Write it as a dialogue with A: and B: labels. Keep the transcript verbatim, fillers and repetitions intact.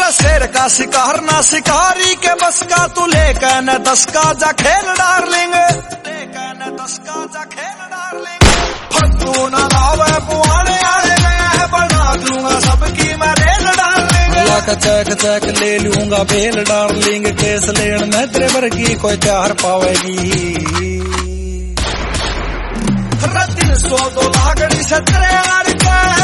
A: शेर का शिकार ना शिकारी के बस का, तू लेकर न दस का जा खेल डार्लिंग, लेकर न दस का जा खेल डार्लिंग। फट्टू ना लावे पुआने आने में बना दूंगा सबकी मैं rail darling. Lakh cheque cheque ले लूंगा बेल डार्लिंग, केस लेन में तेरे वर्गी कोई चार पावेगी। तीन सौ दो लागड़ी से तेरे यार का